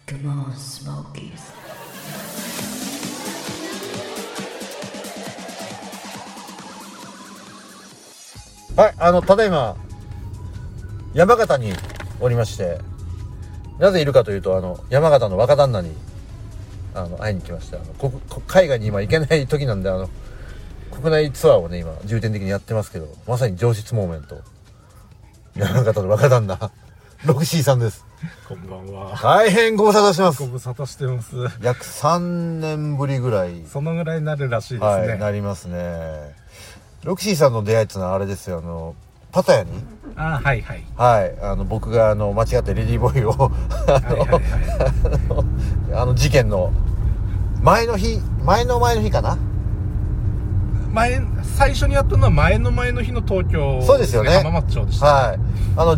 Come on, Smokies. はい、ただいま山形におりまして、なぜいるかというと、山形の若旦那に会いに来ました。海外に今行けない時なんで、国内ツアーをね今重点的にやってますけど、まさに上質モーメント、山形の若旦那ロクシーさんです。 こんばんは。 大変ご無沙汰してます。 ご無沙汰してます。 約3年ぶりぐらい、 そのぐらいになるらしいですね。 はい、なりますね。ロクシーさんの出会いっていうのはあれですよ、パタヤに、 はいはいはい、僕が間違ってレディーボーイを事件の前の日かな、 最初にやったのは前の日の東京、 そうですよね、 浜松町でした、 はい、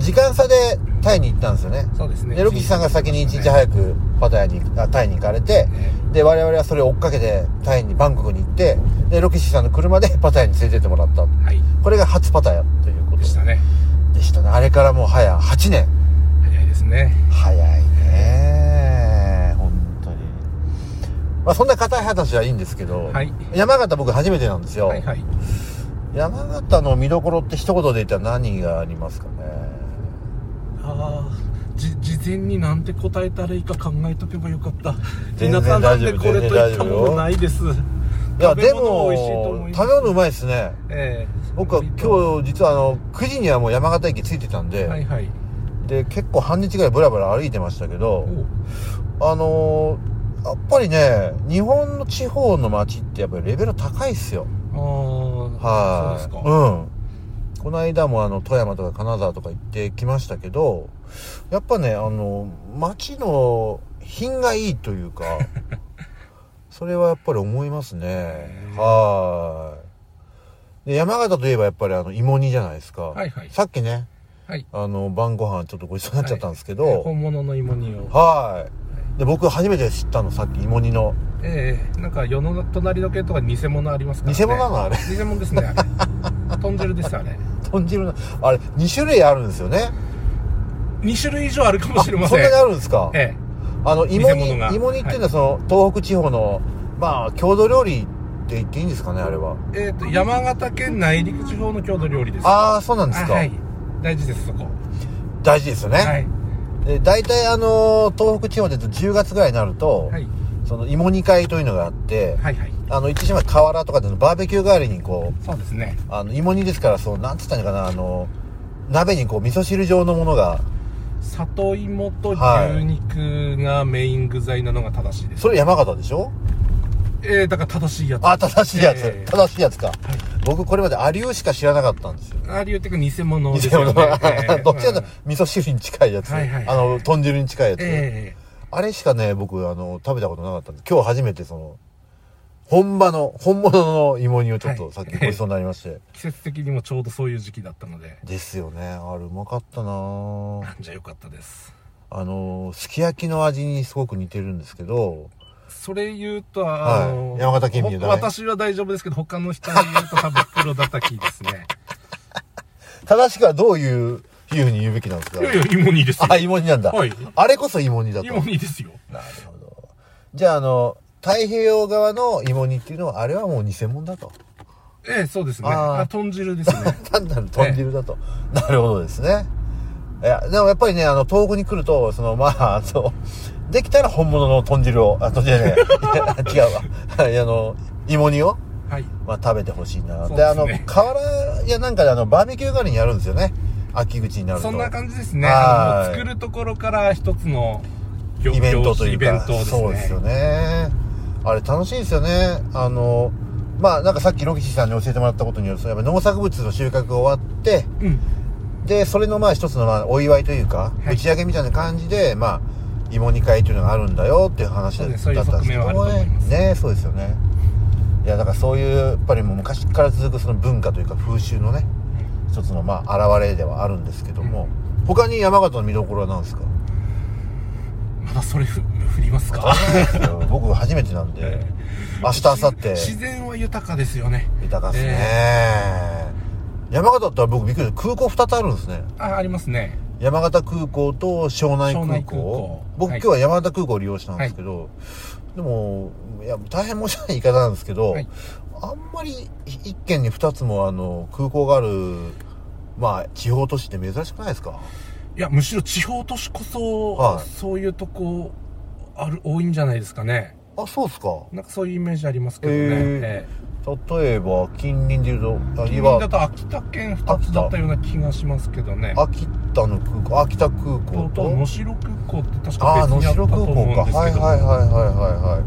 時間差でタイに行ったんですよね。 そうですね。 でロキシさんが先に1日早くタイに行かれて、で我々はそれを追っかけてバンコクに行って、でロキシさんの車でパタヤに連れてってもらった、はい、これが初パタヤということでしたね。あれからもう早8年。 早いですね。 早いね、本当に。まあそんな硬い話はいいんですけど、はい、山形僕初めてなんですよ、はいはい、山形の見どころって一言で言ったら何がありますかね。 事前になんて答えたらいいか考えとけばよかった。 皆さんなんでこれといったものないです。 いやでも食べ物うまいですね。僕は今日実は9時にはもう山形駅着いてたんで、はいはい、で結構半日ぐらいブラブラ歩いてましたけど、やっぱりね日本の地方の街ってやっぱりレベル高いっすよ。はい、そうですか。うん。この間も富山とか金沢とか行ってきましたけど、やっぱね街の品がいいというかそれはやっぱり思いますね。はい。で山形といえばやっぱり芋煮じゃないですか。はいはい。さっきね、はい、晩ご飯ちょっとごちそうになっちゃったんですけど、はい、 本物の芋煮を。 はい。で僕初めて知ったの、さっき芋煮の。 なんか世の隣の県とか偽物ありますからね。 偽物なのあれ。 偽物ですねあれ。豚汁ですあれ。 豚汁のあれ2種類あるんですよね。 2種類以上あるかもしれません。 そんなにあるんですか。芋煮っていうのはその東北地方のまあ郷土料理って言っていいんですかねあれは。 山形県内陸地方の郷土料理です。 ああそうなんですか。 はい。大事ですそこ。 大事ですよね。はい。で大体東北地方で10月ぐらいになると、はい、その芋煮会というのがあって、はいはい。言ってしまう河原とかでのバーベキュー代わりにこう。 そうですね。 芋煮ですからそうなんつったのかな鍋にこう味噌汁状のものが。 里芋と牛肉がメイン具材なのが正しいです。 それ山形でしょ。 だから正しいやつ。 正しいやつ、正しいやつか、はい、僕これまで有吉しか知らなかったんですよ。 有吉っていうか偽物ですよね。 どっちかというと味噌汁に近いやつ、はいはいはい、豚汁に近いやつ、あれしかね僕食べたことなかったんで、今日初めて本物の芋煮をちょっとさっきごちそうになりまして、 季節的にもちょうどそういう時期だったので。 ですよね。あれうまかったな。 じゃあよかったです。 すき焼きの味にすごく似てるんですけど、 それ言うと山形県民だね。 私は大丈夫ですけど他の人が言うと多分黒叩きですね。 正しくはどういう風に言うべきなんですか。 いや芋煮ですよ。 芋煮なんだ、はい、あれこそ芋煮だと。 芋煮ですよ。 なるほど。じゃあ太平洋側の芋煮っていうのはあれはもう偽物だと。 そうですね。豚汁ですね。 単なる豚汁だと、なるほどですね。いやでもやっぱりね東北に来るとできたら本物の豚汁を豚汁ね違うわ芋煮を、はい、食べてほしいな。で河原やなんかでバーベキュー代わりにやるんですよね、秋口になると。 そんな感じですね。作るところから一つのイベントというか、 イベントですね。 そうですよね。あれ楽しいですよね。なんかさっきロキシさんに教えてもらったことによると、やっぱ農作物の収穫が終わって、うん、でそれの一つのお祝いというか、はい、打ち上げみたいな感じで芋煮会というのがあるんだよっていう話だったんですけどもね。そうですよね。いやだからそういうやっぱりもう昔から続くその文化というか風習のね、一つの現れではあるんですけども、他に山形の見どころは何ですか。 まだそれ振りますか。 僕初めてなんで、明日明後日。 自然は豊かですよね。 豊かですね。山形だったら僕びっくり、空港2つあるんですね。 ありますね。 山形空港と庄内空港。僕、今日は山形空港を利用したんですけど、でも、いや、大変申し訳ない言い方なんですけど、あんまり一県に二つも空港がある、まあ、地方都市って珍しくないですか？ いや、むしろ地方都市こそ、そういうとこ、多いんじゃないですかね。 あ、そうっすか。 なんかそういうイメージありますけどね。 例えば、近隣で言うと、 近隣だと秋田県2つだったような気がしますけどね。 秋田空港と能代空港って確か別にあったと思うんですけど。 はい。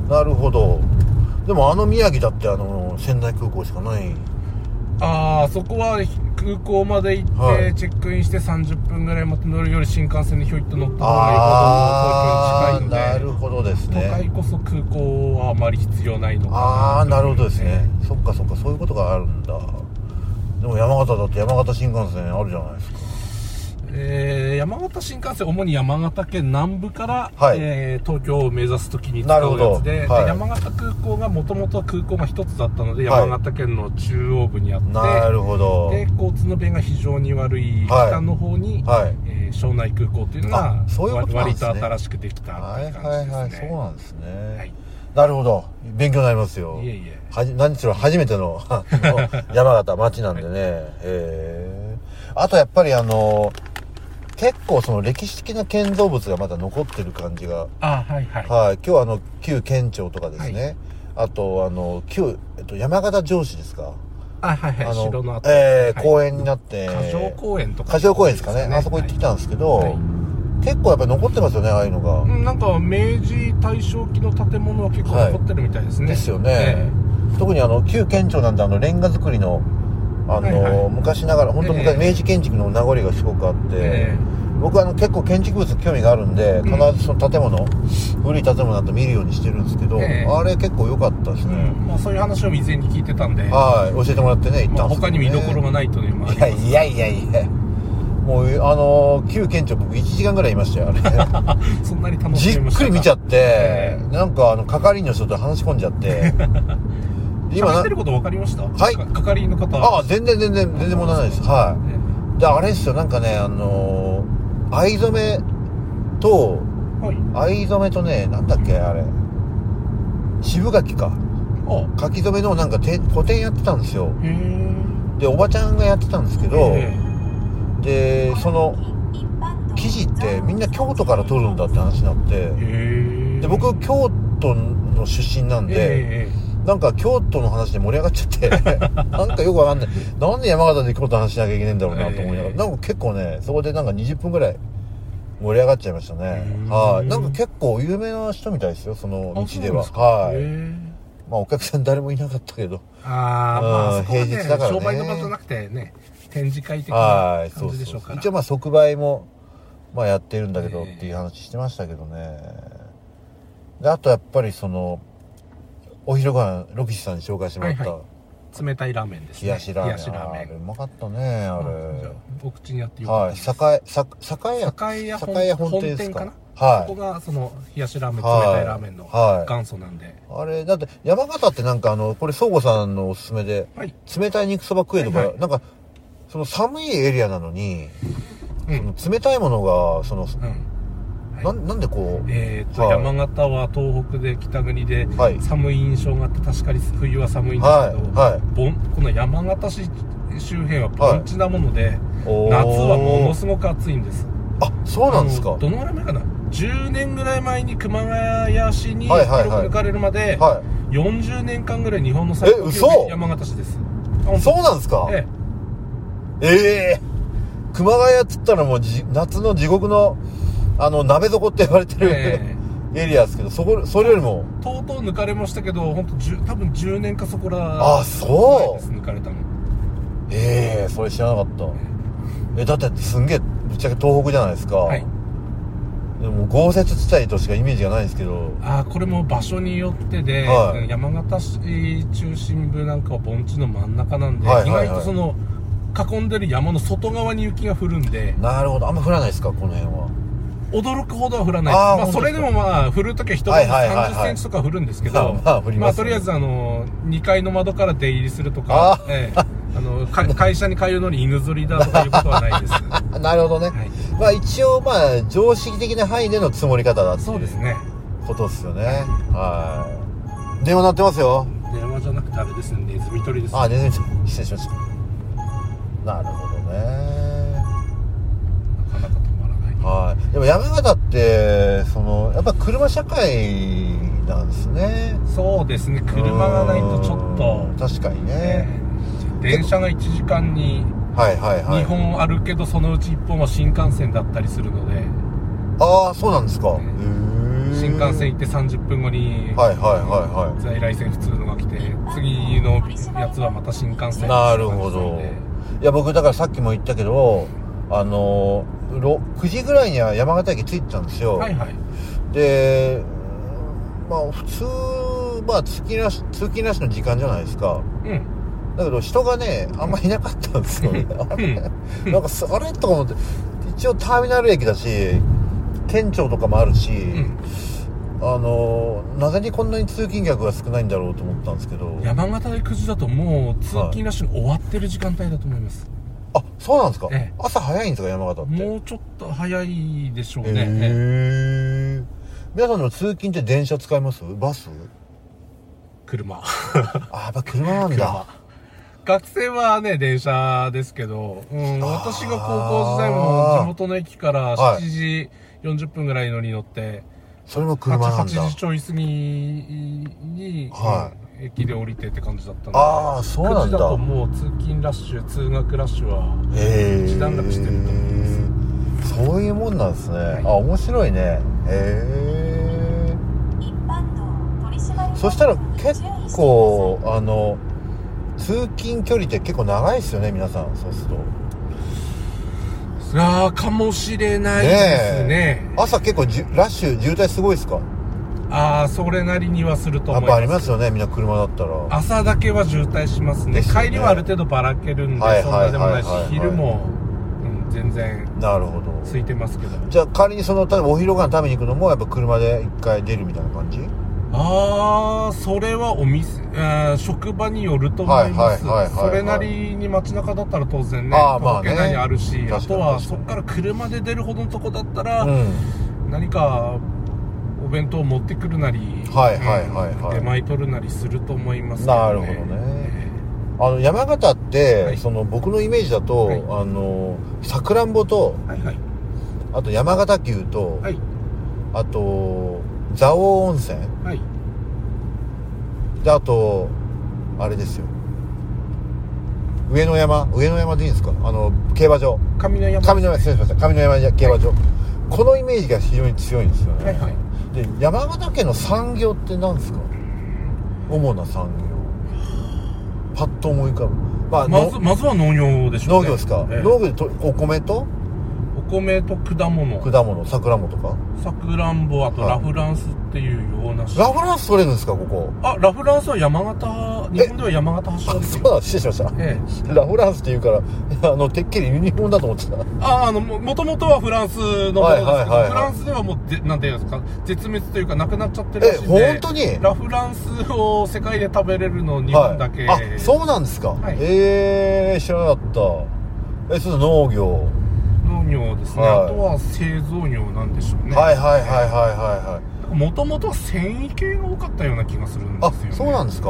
なるほど。でも宮城だって仙台空港しかない。 そこは空港まで行って、チェックインして30分ぐらい待って乗るより新幹線でひょいっと乗った方がよほど東京に近いので。 なるほどですね。 都会こそ空港はあまり必要ないのかな。 なるほどですね。そっか、そういうことがあるんだ。でも山形だって山形新幹線あるじゃないですか。 山形新幹線、主に山形県南部から、東京を目指すときに使うやつで、山形空港がもともと空港が一つだったので、山形県の中央部にあって、 なるほど。 で、交通の便が非常に悪い北の方に、庄内空港っていうのが、割と新しくできたっていう感じですね。 そうなんですね。なるほど。勉強になりますよ。何しろ初めての山形町なんでね。あとやっぱり結構その歴史的な建造物がまだ残ってる感じが。今日旧県庁とかですね。あと山形城址ですか。 城の後。 公園になって。 過剰公園とか。 過剰公園ですかね。あそこ行ってきたんですけど、結構やっぱり残ってますよね、ああいうのが。 なんか明治大正期の建物は結構残ってるみたいですね。 ですよね。特に旧県庁なんでレンガ造りの昔ながら、本当昔、明治建築の名残がすごくあって、僕は結構建築物興味があるんで、必ずその建物、古い建物だと見るようにしてるんですけど、あれ結構良かったですね。 そういう話を以前に聞いてたんで、 教えてもらってね、行ったんですけどね。 他に見どころがないというのもあります。 いや。もう旧県庁僕1時間ぐらいいましたよ、あれ。 そんなに楽しみましたか？ じっくり見ちゃって、なんか係員の人と話し込んじゃって。 喋ってること分かりました？係員の方。 全然問題ないです。で、あれですよ、なんかね、藍染めとね、なんだっけ、あれ。渋柿か。書き初めのなんか個展やってたんですよ。で、おばちゃんがやってたんですけど、で、その、生地ってみんな京都から取るんだって話になって、で、僕、京都の出身なんで、なんか京都の話で盛り上がっちゃってなんかよくわかんない。なんで山形で京都の話しなきゃいけないんだろうなと思いながら、なんか結構ね、そこでなんか20分ぐらい盛り上がっちゃいましたね。なんか結構有名な人みたいですよ、その道では。まあお客さん誰もいなかったけど。 平日だからね。 商売の場じゃなくてね、展示会的な感じでしょうから。 一応まあ即売もまあやってるんだけどっていう話してましたけどね。で、あとやっぱりそのお昼ご飯ロキシさんに紹介してもらった冷たいラーメンですね。 冷やしラーメン。うまかったね、あれ。 お口にあってよかったです。 栄屋本店ですかな。 ここがその冷やしラーメン、冷たいラーメンの元祖なんで。 あれだって山形ってなんかこれ宗吾さんのおすすめで冷たい肉そば食えとか、なんかその寒いエリアなのにその冷たいものがそのなんでこう山形は東北で北国で寒い印象があって、確かに冬は寒いんですけど、この山形市周辺は盆地なもので、夏はものすごく暑いんです。 そうなんですか。 どのぐらい前かな、10年ぐらい前に熊谷市に広く抜かれるまで40年間ぐらい日本の最高気温が山形市です。 そうなんですか。熊谷っつったらもう夏の地獄の鍋底って言われてるエリアですけど、それよりもとうとう抜かれましたけど、本当多分10年かそこらそうです抜かれたの。 それ知らなかった。だってすんげえぶっちゃけ東北じゃないですか。でも豪雪地帯としかイメージがないんですけど、 これも場所によってで、山形市中心部なんかは盆地の真ん中なんで、意外とその囲んでる山の外側に雪が降るんで。 なるほど。あんま降らないですか、この辺は。 驚くほどは降らないです。それでも降るときは一晩30センチとか降るんですけど、とりあえず2階の窓から出入りするとか、会社に通うのに犬ぞりだとかいうことはないです。 なるほどね、まあ一応まあ常識的な範囲での積もり方だっていうことですよね。はい。電話鳴ってますよ。 電話じゃなくてあれですね、ネズミ捕りですね。 あ、ネズミ捕り、失礼しました。なるほどね。 なかなか止まらない。 はい。でも山形ってやっぱ車社会なんですね。 そうですね、車がないとちょっと確かにね、 電車が1時間に2本あるけど、そのうち1本は新幹線だったりするので。 ああ、そうなんですか。 新幹線行って30分後に在来線普通のが来て、次のやつはまた新幹線。 なるほど。いや、僕だからさっきも言ったけど、9時ぐらいには山形駅着いてたんですよ。で、まあ普通、まあ通勤ラッシュの時間じゃないですか。だけど人がね、あんまりいなかったんですよね。なんかあれとか思って、一応ターミナル駅だし、県庁とかもあるし、なぜにこんなに通勤客が少ないんだろうと思ったんですけど、 山形で9時だともう通勤ラッシュが終わってる時間帯だと思います。 あ、そうなんですか。朝早いんですか、山形って。 もうちょっと早いでしょうね。 皆さんの通勤って電車使います？バス？ 車。 あ、やっぱ車なんだ。 学生はね、電車ですけど、私が高校時代も地元の駅から7時40分ぐらいのに乗って、 それも車なんだ。 8時ちょい過ぎに、駅で降りてって感じだったので。 ああ、そうなんだ。9時だともう通勤ラッシュ、通学ラッシュは一段落してると思います。 そういうもんなんですね。あ、面白いね。そしたら結構通勤距離って結構長いですよね、皆さん。そうすると。 かもしれないですね。 朝結構ラッシュ渋滞すごいですか？ それなりにはすると思います。 やっぱありますよね、みんな車だったら。 朝だけは渋滞しますね。帰りはある程度ばらけるんで、そんなでもないし、昼も全然空いてますけど。 じゃあ仮に例えばお昼ご飯食べに行くのもやっぱ車で一回出るみたいな感じ？ それは職場によると思います。それなりに街中だったら当然ね、徒歩圏内にあるし、あとはそこから車で出るほどのとこだったら、何かお弁当を持ってくるなり、出前取るなりすると思いますけどね。 なるほどね。山形って、僕のイメージだと、さくらんぼと、あと山形牛と、あと蔵王温泉、であとあれですよ、上野山でいいんですか、競馬場、上野山競馬場、このイメージが非常に強いんですよね。で山形県の産業って何ですか？主な産業パッと思い浮かぶ。 まずは農業でしょうね。 農業ですか。農業でお米と果物、 さくらんぼとか、 さくらんぼ、あとラフランスっていうような。 ラフランス取れるんですか、ここ？ ラフランスは山形、日本では山形発祥ですよ。 そうだ、失礼しました。ラフランスっていうからてっきりユニフォームだと思ってた。 もともとはフランスのものですけど、フランスではもうなんていうんですか、絶滅というかなくなっちゃってるらしいんで。 本当に？ ラフランスを世界で食べれるの日本だけ。 そうなんですか。知らなかった。それ農業ですね。あとは製造業なんでしょうね。もともとは繊維系が多かったような気がするんですよね。 そうなんですか。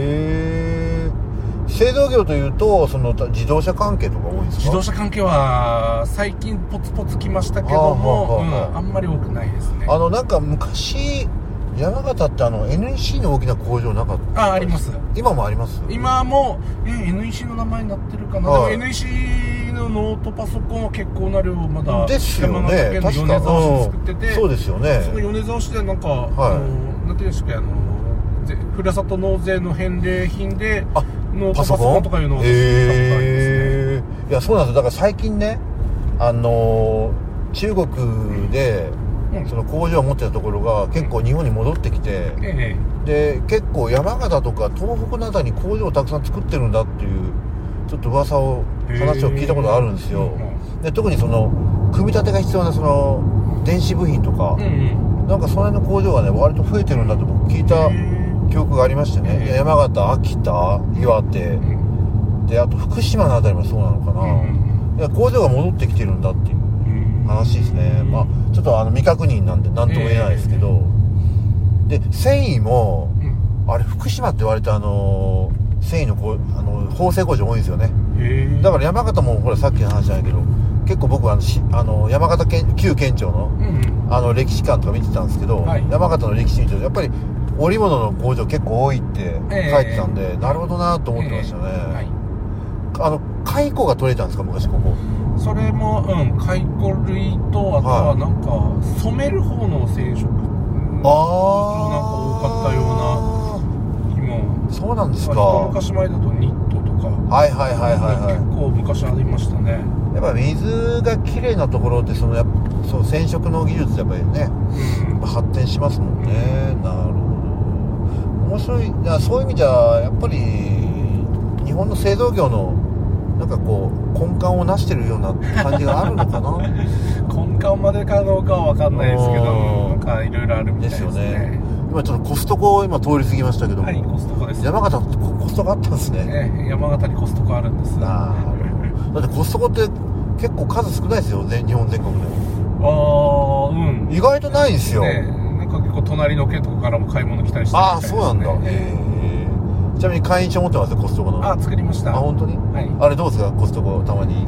製造業というと自動車関係とか多いですか？ 自動車関係は最近ポツポツ来ましたけども、あんまり多くないですね。 なんか昔山形って NEC の大きな工場なかった？ あります。 今もあります？ 今もNEC の名前になってるかな。でも NEC のノートパソコンは結構な量まだですよね。 山形県の米沢市作ってて、 そうですよね。 その米沢市でなんか、なんていうんですか、ふるさと納税の返礼品でノートパソコンとかいうのを作ったことありますね。 いや、そうなんですよ。だから最近ね、中国でその工場を持ってたところが結構日本に戻ってきて、で結構山形とか東北のあたりに工場をたくさん作ってるんだっていうちょっと話を聞いたことがあるんですよ。で特に組み立てが必要な電子部品とか、なんかその辺の工場がね割と増えてるんだって僕聞いた記憶がありましてね。山形、秋田、岩手、であと福島のあたりもそうなのかな。 工場が戻ってきてるんだっていう話ですね。まあちょっと未確認なんで何とも言えないですけど、で繊維も、あれ福島って言われた繊維の縫製工場多いんですよね。だから山形もほらさっきの話じゃないけど、結構僕山形県旧県庁の、歴史館とか見てたんですけど、山形の歴史見てるとやっぱり織物の工場結構多いって書いてたんで、なるほどなと思ってましたね。蚕が取れたんですか昔ここ。 それも蚕類と、あとはなんか染める方の染色なんか多かったような。今そうなんですか。 一昔前だとニットとか結構昔ありましたね。 やっぱ水がきれいなところってそう染色の技術やっぱりね、発展しますもんね。なるほど、面白い。そういう意味じゃやっぱり日本の製造業のなんかこう根幹を成してるような感じがあるのかな根幹までかどうかは分かんないですけど、なんかいろいろあるみたいですね。 ですよね。今ちょっとコストコを今通り過ぎましたけども、 コストコです。 山形コストコあったんですね。 山形にコストコあるんです。 だってコストコって結構数少ないですよね、日本全国で。意外とないんですよ。 なんか結構隣の県とかからも買い物来たりしてるみたいですね。 そうなんだ。ちなみに会員証持ってますよ、コストコの。 作りました。 本当に？あれどうですか、コストコたまに。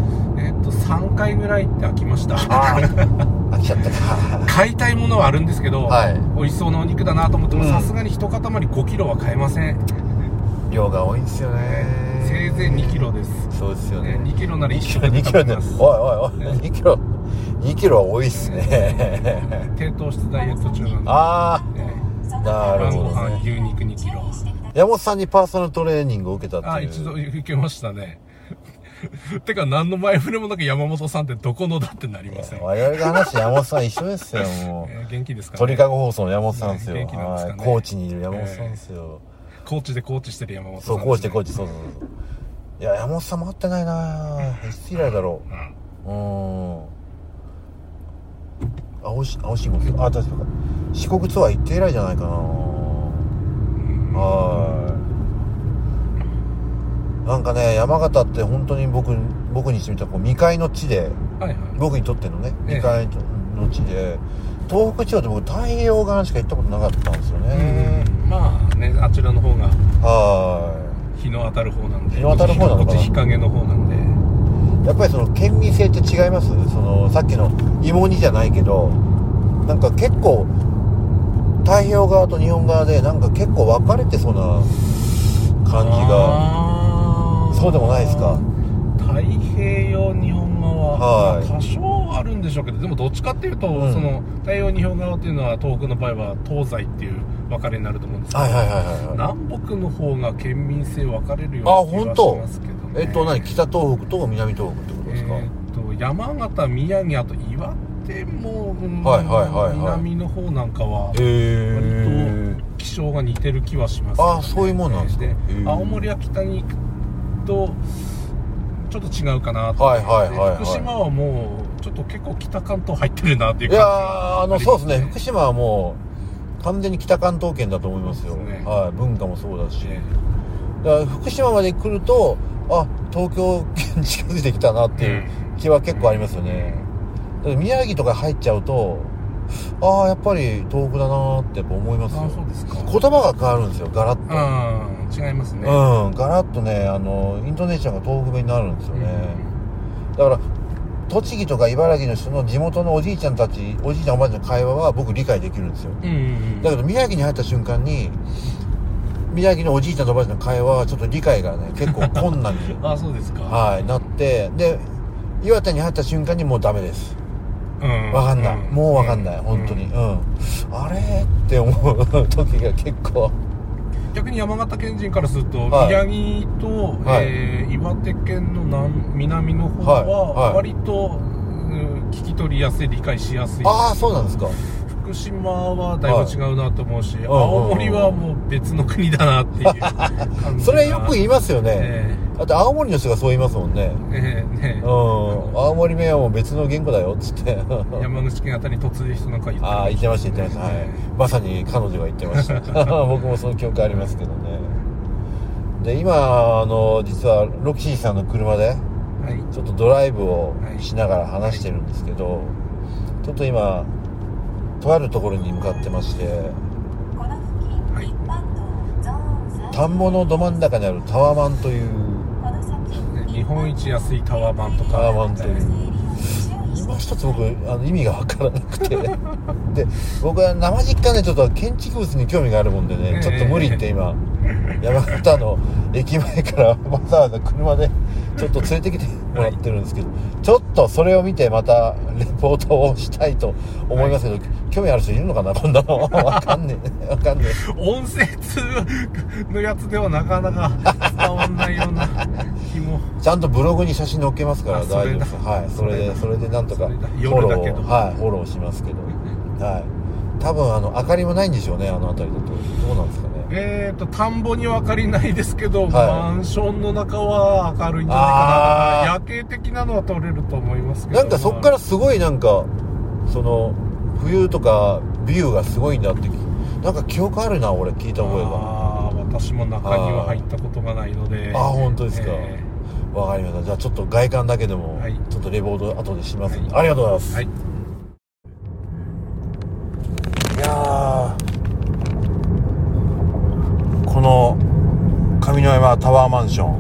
3回ぐらいって飽きました。 飽きちゃったか。 買いたいものはあるんですけど、美味しそうなお肉だなと思っても、さすがに1塊5キロは買えません。 量が多いんですよね。 せいぜい2キロです。 そうですよね。 2キロなら1食で食べます。 おい2キロは多いっすね。 低糖質ダイエット中なんで。 なるほどね。 牛肉2キロ。 山本さんにパーソナルトレーニングを受けたっていう。 一度受けましたね。てか何の前触れもなく山本さんってどこのだってなりません。 我々が話山本さん一緒ですよ、もう。 元気ですかね。 鳥かご放送の山本さんですよ。 元気なんですかね。 高知にいる山本さんですよ。 高知でコーチしてる山本さん。 そう、高知でコーチ、そう。いや、山本さんも会ってないなぁ。いつ以来だろう。青信号、確か四国ツアー行って以来じゃないかな。なんかね、山形って本当に僕にしてみたら未開の地で、僕にとってのね、未開の地で、東北地方って僕太平洋側しか行ったことなかったんですよね。 まあね、あちらの方が日の当たる方なんで、 日の当たる方なのかな、 こっち日陰の方なんで、 やっぱりその県民性って違います？さっきの芋煮じゃないけど、なんか結構太平洋側と日本側でなんか結構分かれてそうな感じが。そうでもないですか？ 太平洋日本側、多少あるんでしょうけど、でもどっちかっていうと、その太平洋日本側っていうのは東北の場合は東西っていう分かれになると思うんですけど、南北の方が県民性分かれるような気がしますけどね。 北東北と南東北ってことですか？ 山形、宮城、あと岩手も、南の方なんかは割と気象が似てる気はしますね。 そういうもんなんですか？ 青森は北に行くとちょっと違うかなと。福島はもうちょっと結構北関東入ってるなっていう感じが。 そうですね。福島はもう完全に北関東圏だと思いますよ。文化もそうだし、だから福島まで来ると東京圏近づいてきたなっていう気は結構ありますよね。宮城とか入っちゃうとやっぱり東北だなってやっぱ思いますよ。 そうですか。 言葉が変わるんですよ、ガラッと。 違いますね。 ガラッとね、イントネーションが東北弁になるんですよね。だから栃木とか茨城の人の地元のおじいちゃんおばあちゃんの会話は僕理解できるんですよ。だけど宮城に入った瞬間に宮城のおじいちゃんとおばあちゃんの会話はちょっと理解がね結構困難にそうですか。 なって、で岩手に入った瞬間にもうダメです。分かんない、もう分かんない、本当に。あれって思う時が結構。 逆に山形県人からすると、宮城と、岩手県の南の方は割と、聞き取りやすい、理解しやすい。 そうなんですか。 福島はだいぶ違うなと思うし、青森はもう別の国だなっていう感じ。 それよく言いますよね。だって青森の人がそう言いますもんね。青森弁はもう別の言語だよっつって。 山口県あたりに嫁いでる人なんか言ってました。 言ってました。まさに彼女が言ってました僕もその記憶ありますけどね。で今実はロキシーさんの車でちょっとドライブをしながら話してるんですけど、ちょっと今とあるところに向かってまして、田んぼのど真ん中にあるタワマンという、 日本一安いタワマンとか、 タワマンという今一つ僕意味が分からなくてで僕は生実家ねちょっと建築物に興味があるもんでね、ちょっと無理って今山形の駅前からわざわざ車でちょっと連れてきてもらってるんですけど、ちょっとそれを見てまたレポートをしたいと思いますけど、興味ある人いるのかな、こんなのわかんねえ音声通のやつではなかなか伝わんないような気も。 ちゃんとブログに写真載っけますから大丈夫です。はい、それでなんとかフォローしますけど、はい、多分明かりもないんでしょうね、あの辺りだと。どうなんですかね。 田んぼには明かりないですけど、マンションの中は明るいんじゃないかな。夜景的なのは撮れると思いますけど、 なんかそっからすごいなんかその冬とかビューがすごいなってなんか記憶あるな、俺聞いた覚えが。 私も中には入ったことがないので。 本当ですか。わかりました。じゃあちょっと外観だけでもちょっとレポート後でします、ありがとうございます。いやこの上山タワーマンショ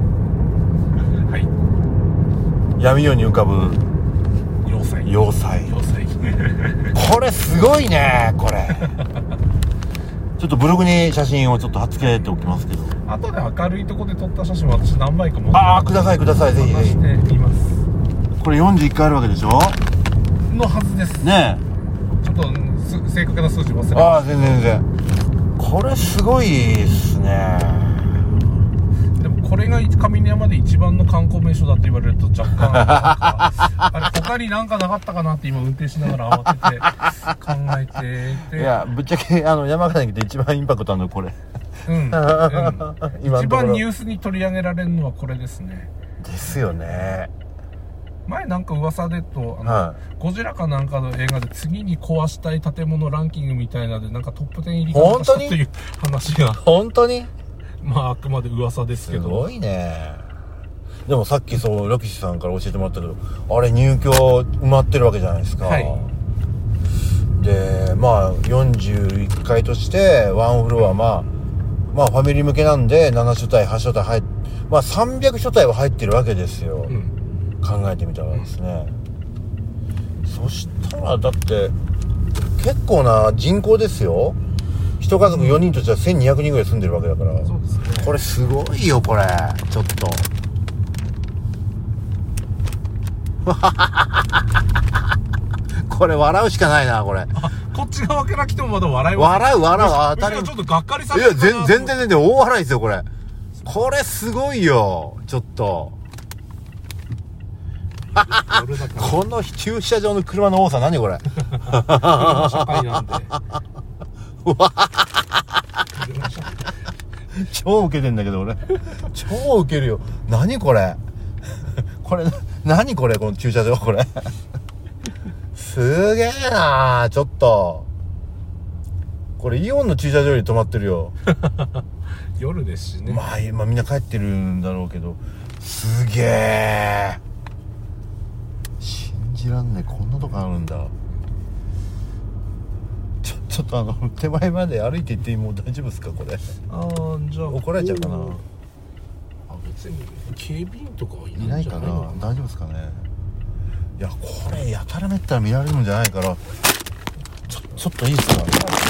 ン、闇夜に浮かぶ要塞これすごいね、これちょっとブログに写真をちょっと貼っつけておきますけど、 後で明るいとこで撮った写真私何枚か持ってくださいぜひぜひ。これ41回あるわけでしょのはずですね。 ちょっと正確な数字忘れました。 全然これすごいっすね。 でもこれが上山で一番の観光名所だって言われると若干あれ他になんかなかったかなって今運転しながら慌てて考えていて、 いやぶっちゃけ山形に来て一番インパクトあるのこれ一番ニュースに取り上げられるのはこれですね。 ですよね。 前なんか噂でゴジラかなんかの映画で次に壊したい建物ランキングみたいなのでなんかトップ10入りかしたという話が。 本当にあくまで噂ですけど。 すごいね。でもさっきロキシさんから教えてもらったけど、あれ入居埋まってるわけじゃないですか。で41階としてワンフロア、ファミリー向けなんで7所帯8所帯300所帯は入ってるわけですよ、考えてみたらですね、そしたらだって結構な人口ですよ。一家族4人としては1200人ぐらい住んでるわけだから、 そうですね、 これすごいよ、これちょっとこれ笑うしかないな、これ。 こっち側から来てもまだ笑います。笑う当たり。 ちょっとがっかりされる。 いや全然大笑いですよ、これ。これすごいよ、ちょっとこの駐車場の車の多さ、何これ。 社会なんで超ウケてんだけど俺。超ウケるよ。何これこれ何これ、この駐車場、これすげえなー。ちょっとこれイオンの駐車場に止まってるよ夜ですしね。 今みんな帰ってるんだろうけど、すげえ、信じらんねえ、こんなとこあるんだ。ちょっと手前まで歩いて行ってもう大丈夫ですか、これ。 じゃあ怒られちゃうかな。 別に警備員とかはいないかな。大丈夫ですかね。いや、これやたらめったら見られるんじゃないから、ちょっといいですか。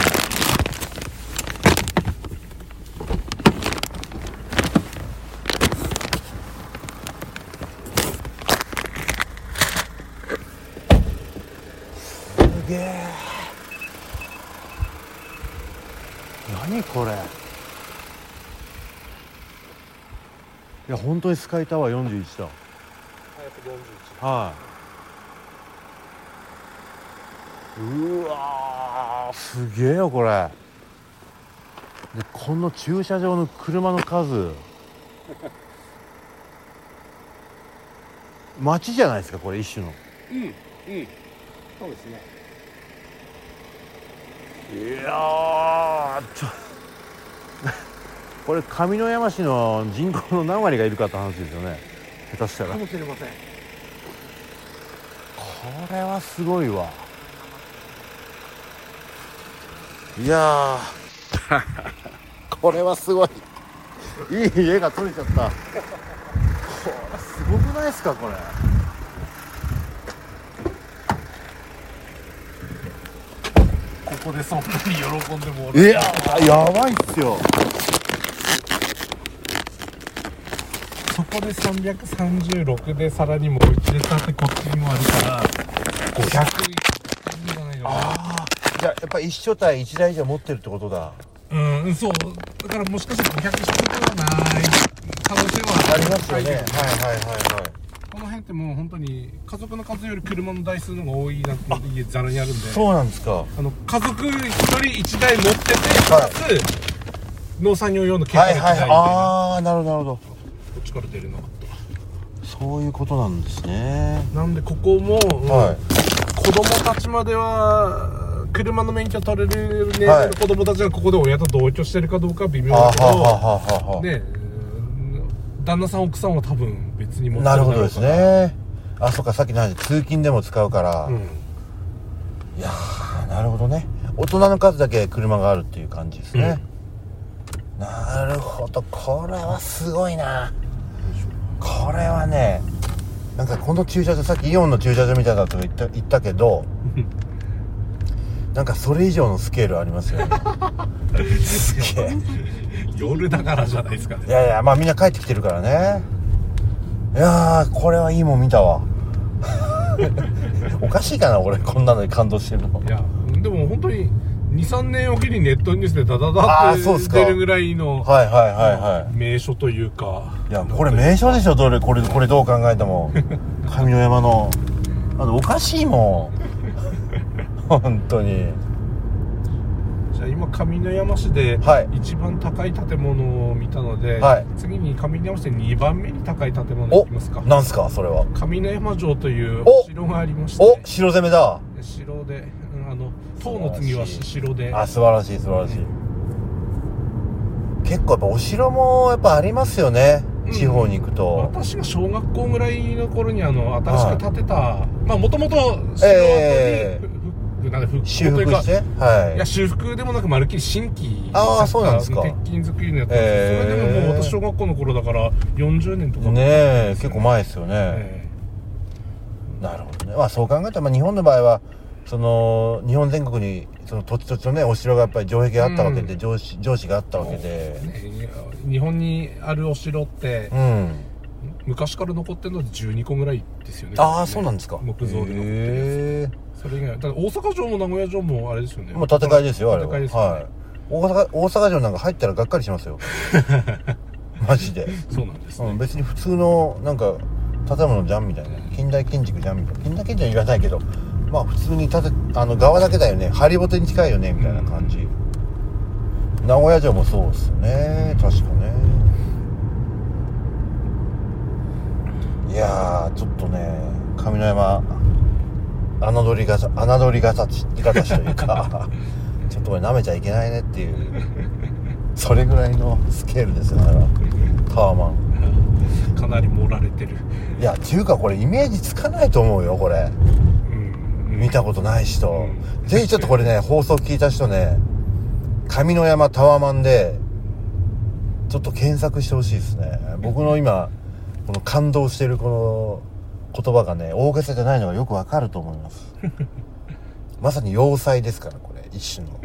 すげえ、何これ。いや本当にスカイタワー41だ。うわー、すげえよこれ。でこの駐車場の車の数街じゃないですか、これ一種の。 そうですね。 いやこれ上山市の人口の何割がいるかって話ですよね。 下手したら。 かもしれません。 これはすごいわ。いやーこれはすごい。いい家が撮れちゃった。これすごくないですかこれ。 ここでそんなに喜んでもいややばいっすよ。 そこで336でさらにもう1で立ってこっちにもあるから500じゃないのかな。 じゃあやっぱ一所帯1台以上持ってるってことだ。 そうだからもしかしたら500室ではない可能性はありますよね。はいはいはいはい。 この辺ってもう本当に家族の数より車の台数の方が多いなって家ざらにあるんで。 そうなんですか。 家族1人1台持っててプラス農作業用の軽トラ1台みたいな。 ああなるほどなるほど。 こっちから出るのかと。そういうことなんですね。 なんでここも、子供たちまでは車の免許取れる年齢の子供たちがここで親と同居してるかどうかは微妙だけど、ね、旦那さん奥さんは多分別に持ってるだろうから。なるほどですね。 あ、そっか、さっきの話通勤でも使うから、いやーなるほどね。大人の数だけ車があるっていう感じですね、なるほど。これはすごいな。これはね、なんかこの駐車場、さっきイオンの駐車場みたいだと言ったけどなんかそれ以上のスケールありますよねすげえ夜だからじゃないですかね。 いやいや、まあみんな帰ってきてるからね。いやーこれはいいもん見たわおかしいかな俺こんなのに感動してるの。 いやでも本当に 2,3 年おきにネットニュースでダダダって出るぐらいの名所というか。 いやこれ名所でしょ。これどう考えても上野山のおかしいもん本当に。 じゃあ今上野山市で一番高い建物を見たので、次に上野山市で2番目に高い建物いきますか。 なんすかそれは。 上野山城というお城がありまして、 城攻めだ。 城で塔の次は城で。 素晴らしい素晴らしい、結構やっぱお城もやっぱありますよね、地方に行くと。 私が小学校ぐらいの頃に新しく建てた、もともと城に修復して、 いや修復でもなくまるっきり新規そうなんですか。 鉄筋作りのやつです、それでももう私小学校の頃だから40年とかね、結構前ですよね、なるほどね。そう考えたら、日本の場合はその日本全国にその土地土地のねお城がやっぱり城壁があったわけで、城址があったわけで、 日本にあるお城って、昔から残ってるので12個ぐらいですよね。 そうなんですか。 木造で残ってるやつ。それ以外、大阪城も名古屋城もあれですよね。 もう建て替えですよあれは。 建て替えですよね。 大阪城なんか入ったらがっかりしますよマジで。 そうなんですね。 別に普通のなんか建物じゃんみたいな、近代建築じゃんみたいな。近代建築は言わないけど、普通に側だけだよね、ハリボテに近いよねみたいな感じ、名古屋城もそうですよね、確かね。いやーちょっとね、上野山侮りがたしというかちょっとこれ舐めちゃいけないねっていうそれぐらいのスケールですよね、タワマンかなり盛られてる。 いやっていうかこれイメージつかないと思うよこれ、見たことない人、ぜひちょっとこれね放送聞いた人ね、上野山タワマンでちょっと検索してほしいですね。僕の今この感動してるこの言葉がね大げさじゃないのがよくわかると思いますまさに要塞ですからこれ一種の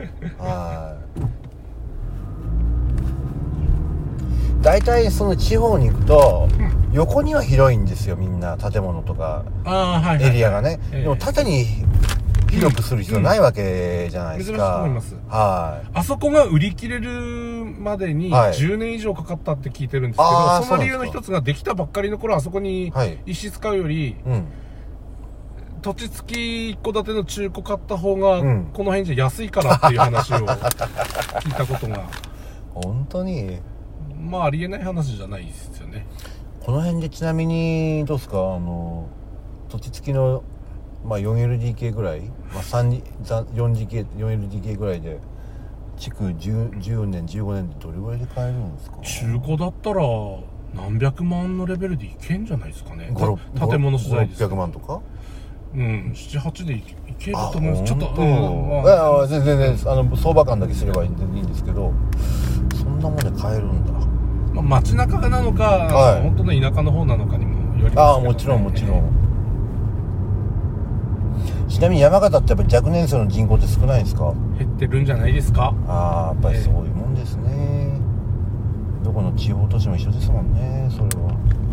大体その地方に行くと、横には広いんですよみんな建物とかエリアがね、でも縦に広くする必要ないわけじゃないですか。 珍しいと思います。あそこが売り切れるまでに10年以上かかったって聞いてるんですけど、その理由の一つができたばっかりの頃あそこに一室買うより、土地付き一戸建ての中古買った方がこの辺じゃ安いからっていう話を聞いたことが本当にありえない話じゃないですよね。 この辺でちなみにどうですか、土地付きの4LDK ぐらい、4LDK ぐらいで築10年15年でどれぐらいで買えるんですか。 中古だったら何百万のレベルでいけんじゃないですかね。建物次第です。 600万とか 7、8でいけると思います。ちょっと全然相場感だけすればいいんですけど、そんなもんで買えるんだ。 街中なのか、本当の田舎の方なのかにもよりますけどね。 もちろんちなみに山形ってやっぱり若年層の人口って少ないんですか？ 減ってるんじゃないですか。 やっぱりそういうもんですね。どこの地方都市も一緒ですもんね、それは。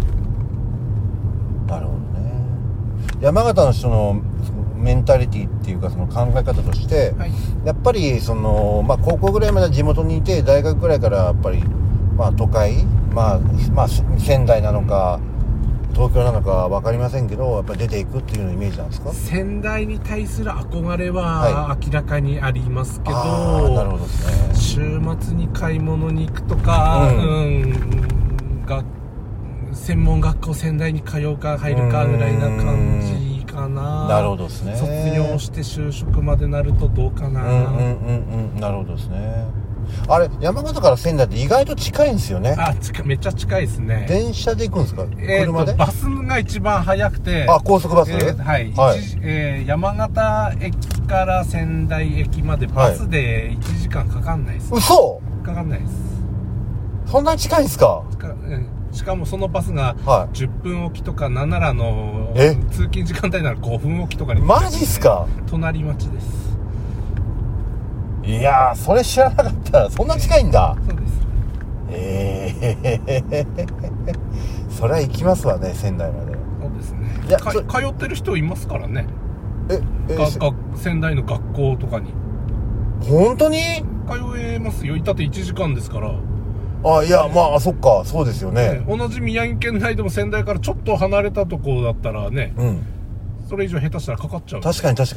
なるほどね。山形の人のメンタリティっていうか、その考え方として、やっぱり高校ぐらいまで地元にいて、大学ぐらいからやっぱり都会、仙台なのか東京なのか分かりませんけど、やっぱり出ていくっていうイメージなんですか？ 仙台に対する憧れは明らかにありますけど、 なるほどですね。 週末に買い物に行くとか、専門学校仙台に通うか入るかぐらいな感じかな。 なるほどですね。 卒業して就職までなるとどうかな。 なるほどですね。あれ、山形から仙台って意外と近いんですよね。 めっちゃ近いですね。 電車で行くんですか？車で？ バスが一番早くて。 高速バス？ 山形駅から仙台駅までバスで1時間かかんないです。 嘘？ かかんないです。 そんなに近いんですか？ しかもそのバスが10分おきとか、なんなら通勤時間帯なら5分おきとかに。 マジっすか？ 隣町です。 いやー、それ知らなかった。そんな近いんだ。 そうです。 それは行きますわね、仙台まで。 そうですね。通ってる人いますからね。仙台の学校とかに。 本当に？ 通えますよ。だって1時間ですから。 そっか、そうですよね。 同じ宮城県内でも仙台からちょっと離れたとこだったらね、それ以上下手したらかかっちゃう。 確かに。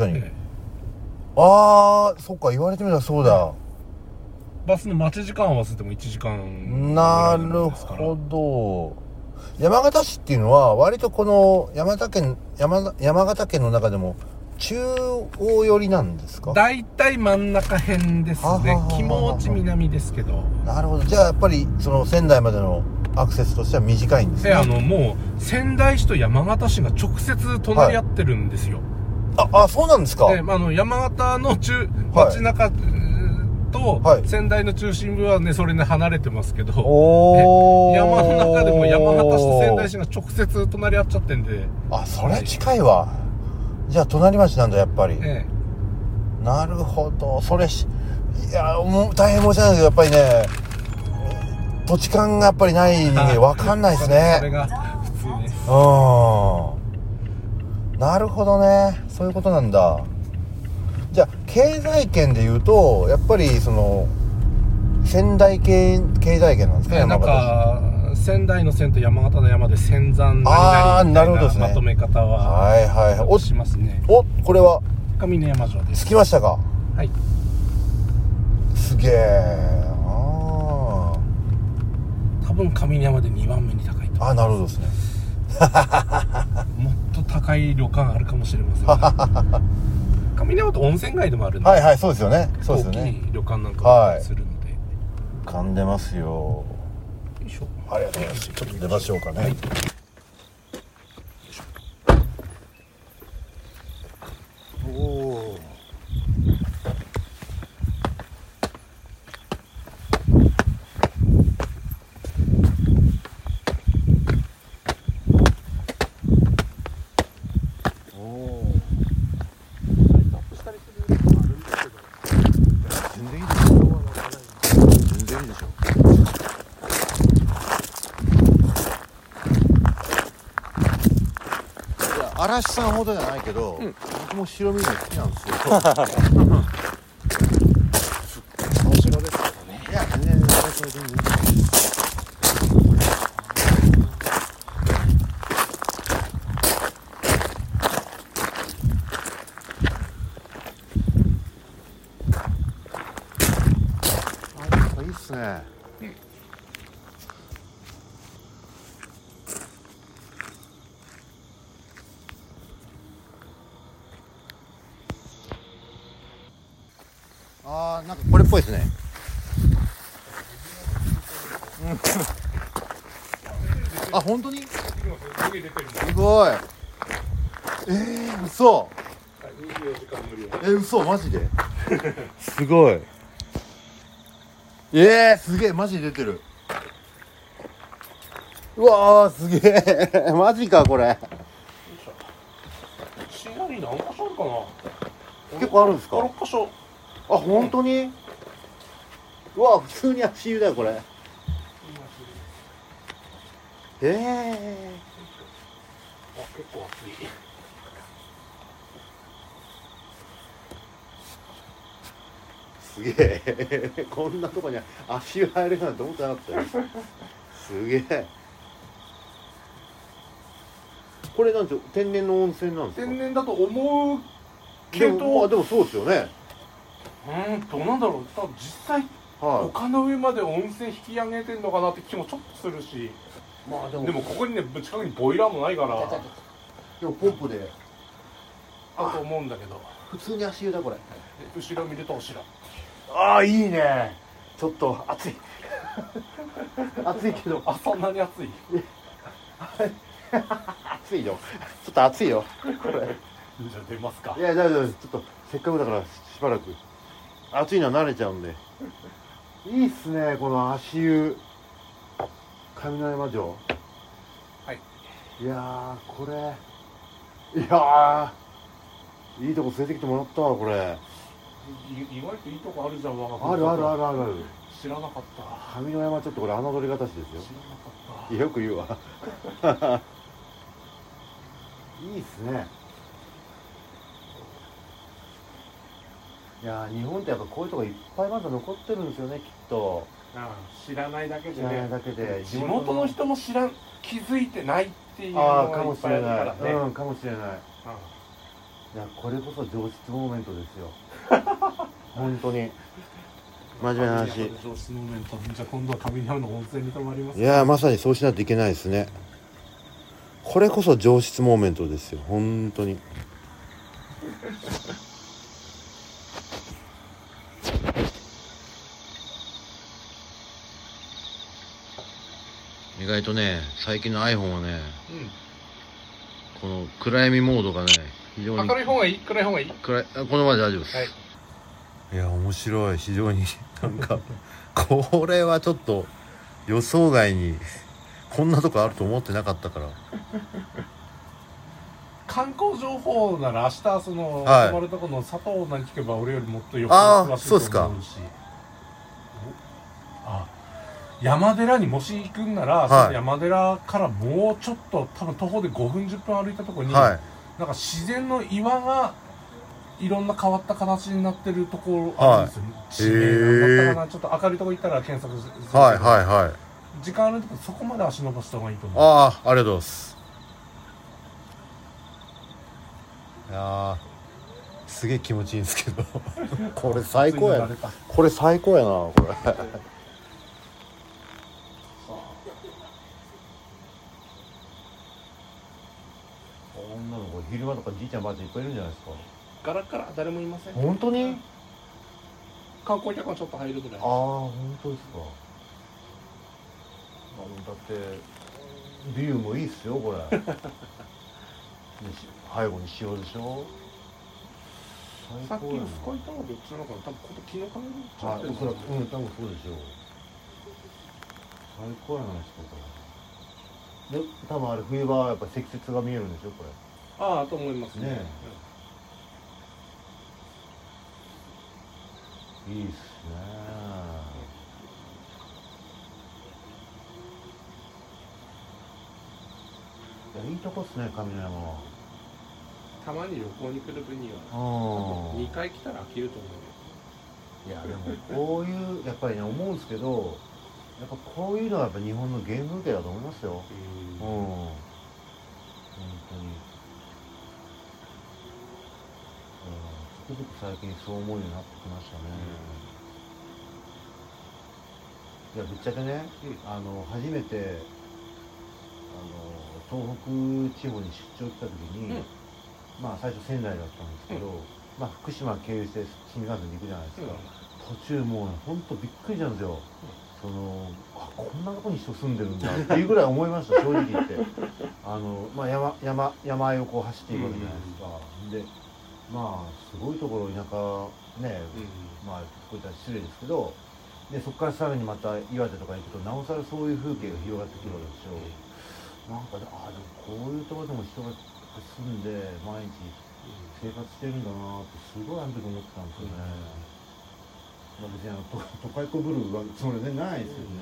そっか、言われてみたらそうだ。 バスの待ち時間合わせても1時間。 なるほど。山形市っていうのは割とこの山形県の中でも中央寄りなんですか？ 大体真ん中辺ですね。気持ち南ですけど。 なるほど。じゃあやっぱりその仙台までのアクセスとしては短いんですね。 もう仙台市と山形市が直接隣り合ってるんですよ。 そうなんですか？ 山形の街中と仙台の中心部はね、それね離れてますけど、山の中でも山形市と仙台市が直接隣り合っちゃってんで。 それ近いわ。じゃあ隣町なんだ、やっぱり。なるほど。それもう大変申し訳ないけど、やっぱりね、土地勘がやっぱりない人間分かんないですね。 それが普通です。 なるほどね。そういうことなんだ。じゃあ経済圏でいうとやっぱりその仙台経済圏なんですか？ なんか仙台の線と山形の山で仙山何々みたいなまとめ方はしますね。 これは上峰山城です。 着きましたか？ はい。 すげえ。 多分上峰山で2番目に高いと。 なるほどですね。 もっと高い旅館あるかもしれませんが上峰山って温泉街でもあるんで、 そうですよね。そうですよね。 大きい旅館なんかもするので、 浮かんでますよ。よいしょ。 ありがとうございます。ちょっと出ましょうかね。嵐さんほどじゃないけど、僕も白身が好きなんですよ。 お城ですけどね。 いや、全然。いいっすね。なんかこれっぽいですね。 あ、本当に？すごい。嘘。 24時間無料。 嘘、マジで？すごい。すげえ、マジで出てる。うわー、すげえ。マジか、これ。 ちなみに何箇所あるかな？ 結構あるんですか ？6箇所。 あ、本当に？うわ、普通に足湯だよ、これ。あ、結構暑い。 すげえ。こんなとこに足湯入れるなんて思ってなかったよ。すげえ。これなんて天然の温泉なんですか？ 天然だと思うけど、 でもそうですよね。 どうなんだろう。多分実際、丘の上まで温泉引き上げてんのかなって気もちょっとするし、まあでもここにね、近くにボイラーもないから、 でもポンプであと思うんだけど、 普通に足湯だこれ。 後ろ見ると後ろ。 ああ、いいね。ちょっと暑い。暑いけど。 あ、そんなに暑い？ 暑いよ。ちょっと暑いよ。これ。 じゃあ出ますか。 いや、大丈夫です。ちょっとせっかくだからしばらく。暑いのは慣れちゃうんで。いいっすね、この足湯。上山城。 はい。 いやー、これ。いやー、いいとこ連れてきてもらったわ、これ。 意外といいとこあるじゃん。 ある。 知らなかった。 上山ちょっとこれ侮りがたしですよ。 知らなかった。 よく言うわ。いいっすね。いやー、日本ってやっぱこういうとこいっぱいまだ残ってるんですよね、きっと。 知らないだけでね。 知らないだけで地元の人も気づいてないっていうのがいっぱいあるからね。 かもしれない。いや、これこそ上質モーメントですよ。本当に真面目な話。 上質モーメント。じゃあ今度は上山の温泉に泊まります。 いやー、まさにそうしないといけないですね。これこそ上質モーメントですよ、本当に。意外とね、最近の iPhone はね、この暗闇モードがね、非常に明るい方がいい？暗い方がいい？ このままで大丈夫です。いや、面白い。非常になんかこれはちょっと予想外にこんなとこあると思ってなかったから。 観光情報なら明日その泊まるとこの佐藤なん聞けば俺よりもっとよく詳しいと思うし。山寺にもし行くんなら、その山寺からもうちょっと多分徒歩で5分10分歩いたところに、なんか自然の岩がいろんな変わった形になってるところあるんですよ。地名なんだったかな。ちょっと明るいとこ行ったら検索する。時間あるとこそこまで足伸ばした方がいいと思う。 ありがとうございます。いやすげえ気持ちいいんですけどこれ最高やな。これ最高やな、これ。女の子昼間とかじいちゃんばあちゃんいっぱいいるんじゃないですか。 ガラガラ誰もいません。 本当に？ 観光客がちょっと入るぐらい。 本当ですか。だってビューもいいっすよ、これ。背後に塩でしょ。 さっきのスカイタワーどっちなのかな。多分この木の影にちゃってるのかな。多分そうでしょう。最高やないですか、これ。で、多分あれ冬場はやっぱ積雪が見えるんでしょ、これ。 と思いますね。 いいっすね。いいとこっすね、上山は。 たまに旅行に来る分には2回来たら飽きると思うよ。 いや、でもこういうやっぱりね、思うんですけど、やっぱこういうのはやっぱ日本の原風景だと思いますよ。本当に。つくづく最近そう思うようになってきましたね。いや、ぶっちゃけね、初めて東北地方に出張来た時に、最初仙台だったんですけど、福島経由して新幹線に行くじゃないですか。途中もうほんとびっくりしたんですよ。 こんなとこに人住んでるんだっていうぐらい思いました正直言って山あいをこう走っていくわけじゃないですか、ですごいところ田舎ね、こういったら失礼ですけど、でそこからさらにまた岩手とか行くとなおさらそういう風景が広がってくるわけでしょ。でもこういうところでも人が住んで毎日生活してるんだなってすごいあの時思ってたんですよね。別に都会っ子ぶるつもりはないですよね。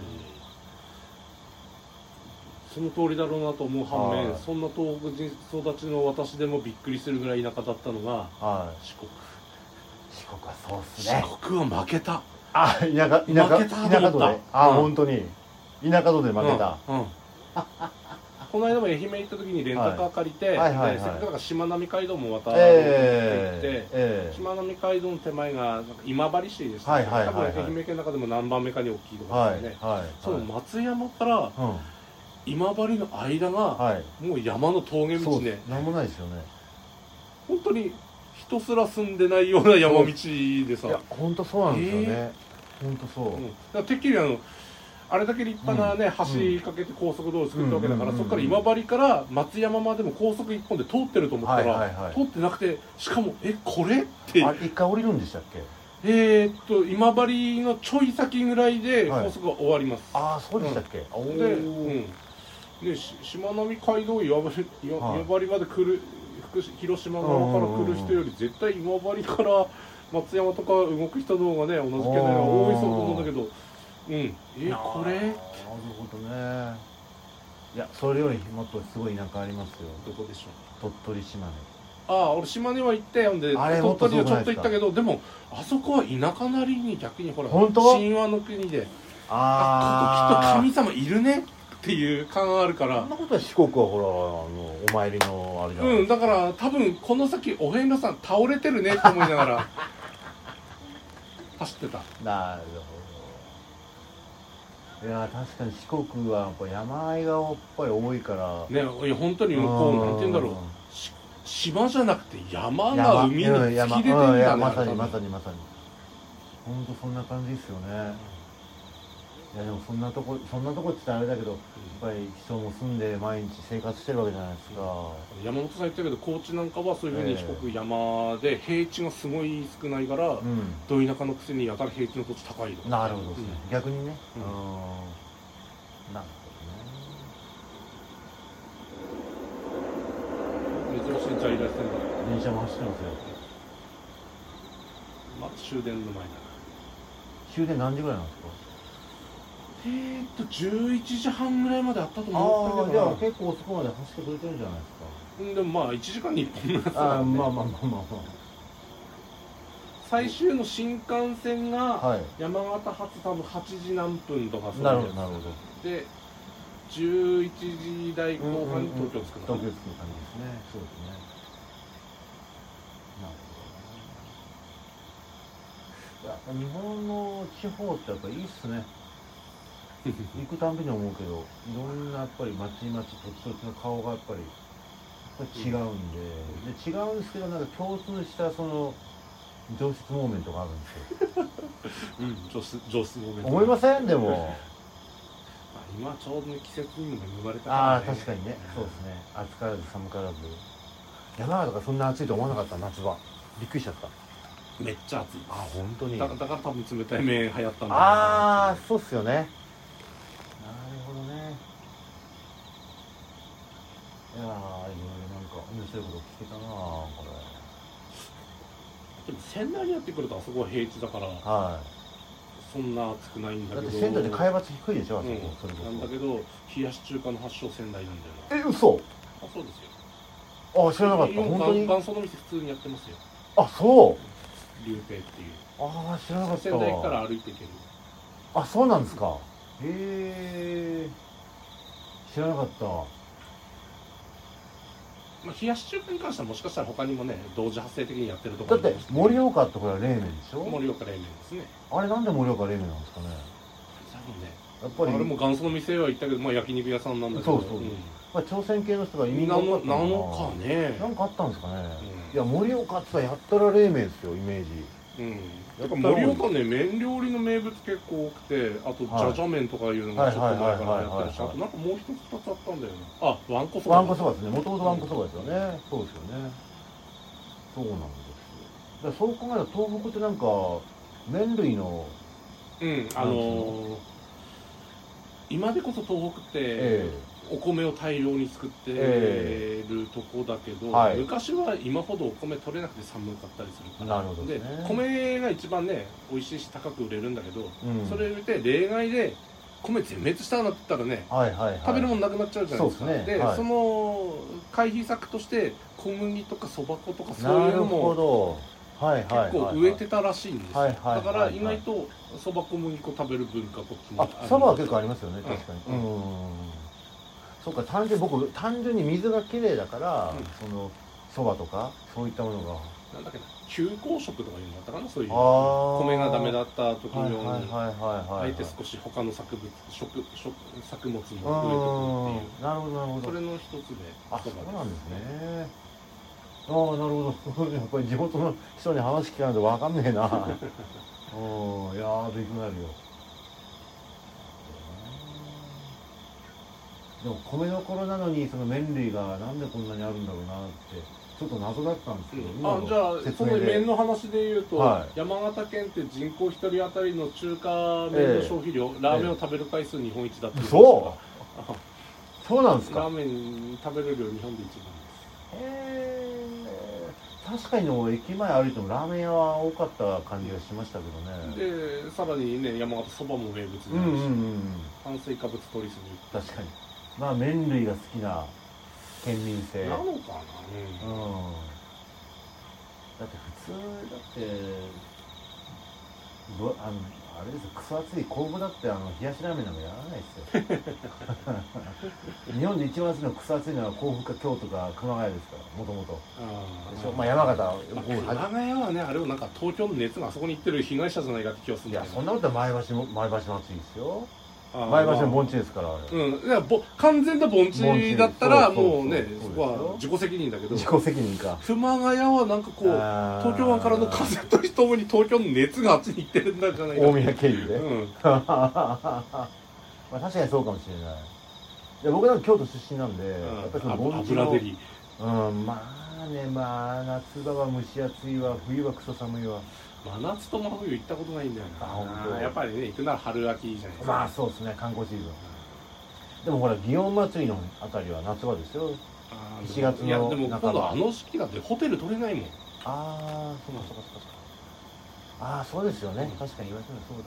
その通りだろうなと思う反面、そんな東北人育ちの私でもびっくりするぐらい田舎だったのが、四国はそうっすね。 四国は負けた。 田舎度で、本当に田舎度で負けた。 この間も愛媛行った時にレンタカー借りて、せっかくしまなみ海道も渡って行って、しまなみ海道の手前が今治市でしたね。多分愛媛県の中でも何番目かに大きいところですね。その松山から今治の間がもう山の峠道ね。 なんもないですよね。 本当に人すら住んでないような山道でさ。 いや本当そうなんですよね。本当そう。 だからてっきりあれだけ立派なね、橋かけて高速道路作ったわけだから、そこから今治から松山までも高速一本で通ってると思ったら、通ってなくて、しかもこれって一回降りるんでしたっけ？ 今治のちょい先ぐらいで高速が終わります。 そうでしたっけ？ でしまなみ海道今治まで来る広島側から来る人より絶対今治から松山とか動く人の方がね、同じ県内が多いそうと思うんだけど、これ？なるほどね。いや、それよりもっとすごい田舎ありますよ。 どこでしょう？ 鳥取、島根。 俺島根は行ったよ。んで鳥取はちょっと行ったけど、でもあそこは田舎なりに逆にほら神話の国で、ここきっと神様いるねっていう感あるから。 そんなことは四国はほらお参りのあれじゃないですか。だから多分この先お遍路さん倒れてるねって思いながら走ってた。 なるほど。いや確かに四国はやっぱ山あいがやっぱり多いからね。いや本当にこうなんて言うんだろう、島じゃなくて山が海の突き出てるんだね。 まさに本当そんな感じですよね。いやでもそんなとこって言ったらあれだけど、やっぱり人も住んで毎日生活してるわけじゃないですか。 山本さん言ったけど高知なんかはそういうふうに四国山で平地がすごい少ないから、ど田舎のくせにやたら平地の土地高いとか。 なるほどですね。逆にね。なるほどね。珍しい在来線だ。 電車も走ってますよ。 まず終電の前だな。 終電何時ぐらいなんですか ？11時半ぐらいまであったと思ったけど。 じゃあ結構そこまで走ってくれてるんじゃないですか。 でも1時間に1本のやつだからね。 まあ最終の新幹線が山形発多分8時何分とかそういうやつ。 なるほど。 で11時台後半に東京着くの。東京着く感じですね。 そうですね。なるほど。日本の地方ってやっぱいいっすね。行くたんびに思うけど、いろんなやっぱり町土地の顔がやっぱり違うんで、違うんですけど、なんか共通したその上質モーメントがあるんですよ。 上質モーメント。 思いません？でも今ちょうどね季節にも恵まれたからね。 確かにね。そうですね。暑からず寒からず。山形がそんな暑いと思わなかった夏場。びっくりしちゃった。 めっちゃ暑い。 本当に。 だから多分冷たい麺流行ったんだ。 そうっすよね。なるほどね。いやいろいろなんか面白いこと聞けたなこれ。でも仙台にやってくるとあそこは平地だから、そんな暑くないんだけど。 だって仙台って海抜低いでしょ、あそこ。それこそなんだけど冷やし中華の発祥仙台なんだよな。嘘？ そうですよ。 知らなかった。本当に元祖の店普通にやってますよ。 そう。 龍平っていう。 知らなかった。 仙台駅から歩いていける。 そうなんですか。へえ。知らなかった。 冷やし中華に関してはもしかしたら他にもね同時発生的にやってるところだって盛岡ってこれは冷麺でしょ。 盛岡冷麺ですね。 あれなんで盛岡冷麺なんですかね。 多分ねやっぱりあれも元祖の店は行ったけど、焼肉屋さんなんだけど。 朝鮮系の人が移民が多かったのかね。なんかあったんですかね。いや盛岡ってやったら冷麺ですよイメージ。 だから盛岡ね、麺料理の名物結構多くて、あとじゃじゃ麺とかいうのがちょっと前からやってるし、あとなんかもう一つ二つあったんだよね。あ、わんこそば。 わんこそばですね。もともとわんこそばですよね。そうですよね。そうなんですよ。だそう考えると東北ってなんか麺類の今でこそ東北って、お米を大量に作ってるとこだけど、昔は今ほどお米取れなくて寒かったりするから。 なるほどで、米が一番ね美味しいし高く売れるんだけど、それで例外で米全滅したなって言ったらね、食べるものなくなっちゃうじゃないですか。で、その回避策として小麦とかそば粉とかそういうのも結構植えてたらしいんですよ。だから意外とそば小麦粉食べる文化こっちにある。 そばは結構ありますよね、確かに。そうか、単純に水がきれいだから、そのそばとかそういったものがなんだっけな、休耕食とかいうのだったかな、そういう米がダメだった時のようにあえて少し他の作物も植えとくっていう。 なるほどなるほど。 それの一つで。 そうなんですね。なるほど。やっぱり地元の人に話聞かないと分かんねえな。いやー、勉強になるよ。でも米どころなのにその麺類がなんでこんなにあるんだろうなってちょっと謎だったんですけど、 じゃあその麺の話で言うと、山形県って人口1人当たりの中華麺の消費量、ラーメンを食べる回数日本一だっていう。 そうなんですか。 ラーメン食べる量日本で一番です。確かに駅前歩いてもラーメン屋は多かった感じがしましたけどね。 でさらにね、山形そばも名物であるし、炭水化物取りすぎ。 確かに。まあ麺類が好きな県民性なのかな。だって普通だってあれですよ、クソ暑い甲府だって冷やしラーメンなんかやらないですよ。日本で一番暑いのクソ暑いのは甲府か京都か熊谷ですから、もともとでしょ。山形熊谷はね、あれをなんか東京の熱があそこに行ってる被害者じゃないかって気がするんだけど。 いや、そんなことは前橋も暑いですよ。前橋の盆地ですから。 完全な盆地だったらもうね、そこは自己責任だけど、 自己責任か。 熊谷はなんかこう東京湾からの風とともに東京の熱があっちに行ってるんだじゃないか。 大宮経由で。まあ確かにそうかもしれない。いや、僕なんか京都出身なんで、やっぱりその盆地のまあね、夏場は蒸し暑いわ、冬はクソ寒いわ。 真夏と真冬行ったことないんだよな。やっぱりね、行くなら春秋じゃないですか。 まあそうですね、観光シーズン。でもほら、祇園祭りのあたりは夏場ですよ。7月の。 いや、でも今度時期だってホテル取れないもん。 そうか。そうですよね。確かに言われてるのそう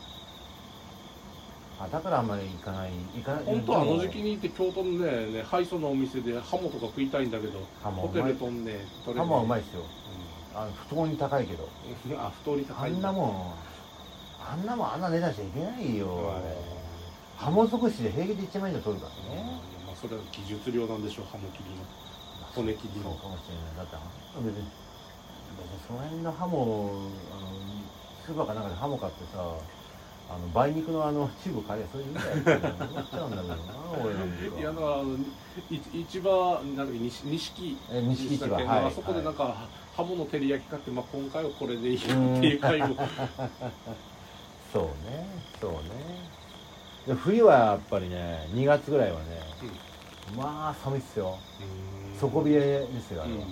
だな。だからあんまり行かない。 本当は時期に行って京都のね、ハイソのお店でハモとか食いたいんだけど、ホテル飛んで取れない。 ハモはうまいですよ。不当に高いけど。 不当に高い。 あんなもんあんな値段しちゃいけないよ。ハモ尽くしで平気で1万円で取るからね。 それは技術量なんでしょう、ハモ切りの。骨切りの。 そうかもしれない。だって別にその辺のハモ、スーパーかなんかでハモ買ってさ、梅肉のチューブ買えばそれいいんだよって思っちゃうんだけどな、俺なんか。 いや、だから市場なんか錦市場、あそこでなんかハモの照り焼き買って、今回はこれでいいっていう回を。 そうね。で冬はやっぱりね、2月ぐらいはね、まあ寒いっすよ。底冷えですよ、あれは。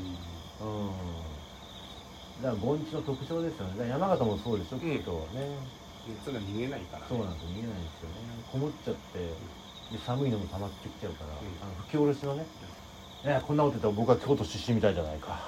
だから盆地の特徴ですよね。山形もそうでしょ、きっとね。 熱が逃げないから。 そうなんですよ、逃げないんですよね。こもっちゃってで寒いのも溜まってきちゃうから、吹き下ろしのね、こんなこと言ったら僕は京都出身みたいじゃないか。